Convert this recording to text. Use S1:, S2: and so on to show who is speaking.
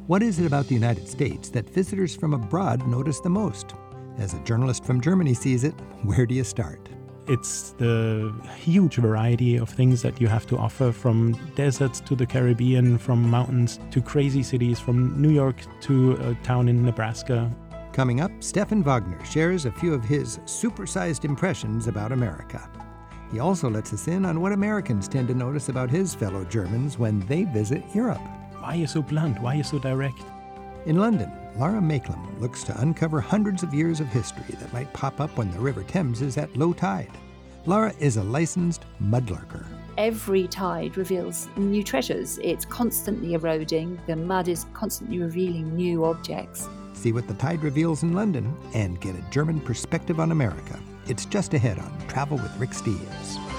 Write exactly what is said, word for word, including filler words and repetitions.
S1: What is it about the United States that visitors from abroad notice the most? As a journalist from Germany sees it, where do you start?
S2: It's the huge variety of things that you have to offer, from deserts to the Caribbean, from mountains to crazy cities, from New York to a town in Nebraska.
S1: Coming up, Stefan Wagner shares a few of his supersized impressions about America. He also lets us in on what Americans tend to notice about his fellow Germans when they visit Europe.
S2: Why are you so blunt? Why are you so direct?
S1: In London, Laura Makelem looks to uncover hundreds of years of history that might pop up when the River Thames is at low tide. Laura is a licensed mudlarker.
S3: Every tide reveals new treasures. It's constantly eroding. The mud is constantly revealing new objects.
S1: See what the tide reveals in London and get a German perspective on America. It's just ahead on Travel with Rick Steves.